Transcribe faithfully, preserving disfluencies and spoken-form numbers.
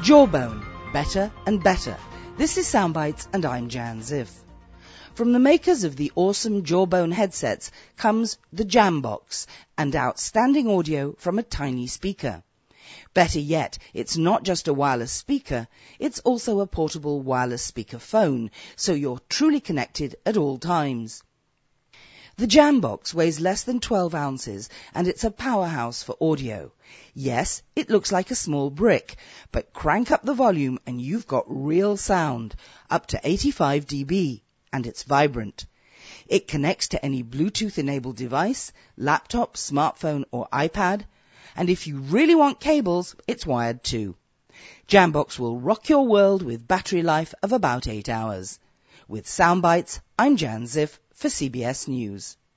Jawbone, better and better. This is Soundbites and I'm Jan Ziff. From the makers of the awesome Jawbone headsets comes the Jambox and outstanding audio from a tiny speaker. Better yet, it's not just a wireless speaker, it's also a portable wireless speaker phone, so you're truly connected at all times. The Jambox weighs less than twelve ounces and it's a powerhouse for audio. Yes, it looks like a small brick, but crank up the volume and you've got real sound, up to eighty-five decibels, and it's vibrant. It connects to any Bluetooth-enabled device, laptop, smartphone or iPad, and if you really want cables, it's wired too. Jambox will rock your world with battery life of about eight hours. With Soundbites, I'm Jan Ziff for C B S News.